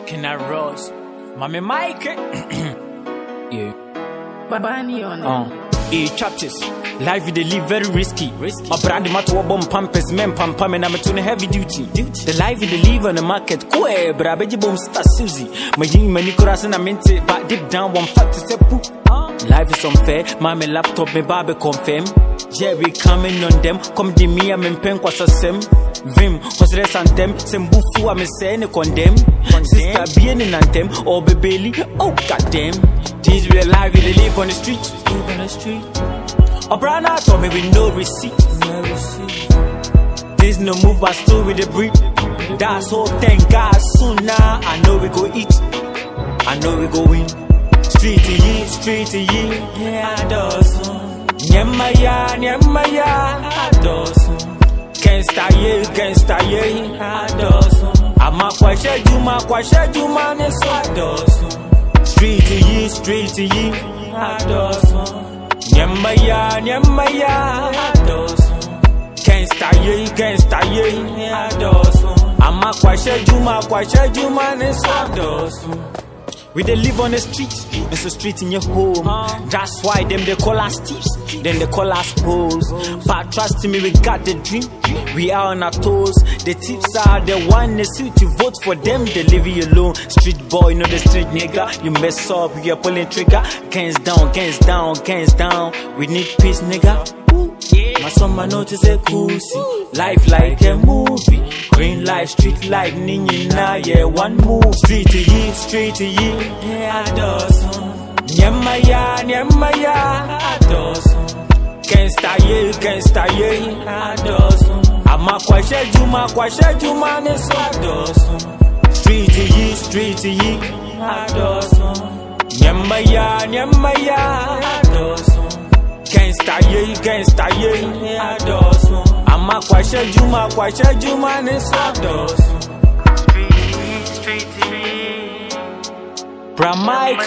Can I Rose? Mami Mike. Yeah. Babani on chapters. Life they live very risky. My brand matter bomb pampers, men pam and I'm a heavy duty. The life they live on the market, kwe brabeji bomb star Susie. My yin many coras and I meant it, but deep down one fact to say poo. Life is unfair, my laptop me babe confirm. Jerry coming on them, come di me I'm in pen kwa sasem. Vim, was rest on them, sembufu I'm saying condemn. Sister being in them, or baby, oh goddamn. These real life they live on the street, live on the street. A brand out told me with no receipt. There's no move but still with the breed. That's all thank God soon now. I know we go eat, I know we go win. Street to ye, yeah, I does. Nyamaya, I does. Can't stay, I does. I'm a kwashe juma, so I does. Street to ye, I does. Nyamaya, I does. Can't stay, I does. I'm a kwashe juma, so I does. We dey live on the street, it's a street in your home. That's why them they call us thieves, then they call us hoes. But trust me, we got the dream, we are on our toes. The thieves are the one they suit to vote for them, they leave you alone. Street boy, not the street nigga. You mess up, you're pulling trigger. Hands down, we need peace nigga. My summer notice a coolsie. Life like a movie. Green life, street life, nina, yeah, one move. Street to ye, yeah, I does. Nyamaya, I does. Can't stay, I does. I'm a kwashe juma, so I does. Street to ye, I does. Nyamaya, I does. Can't stay, I does. I'm a kwashe juma, so I does. Street, Bra Mike.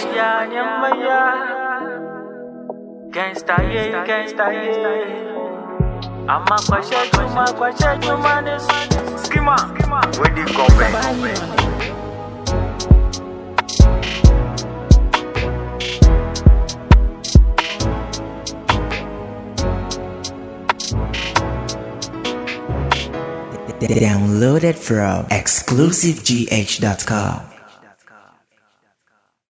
Can't stay. I'm a kwashe juma, Skima. Where do you go, baby? Downloaded from exclusivegh.com.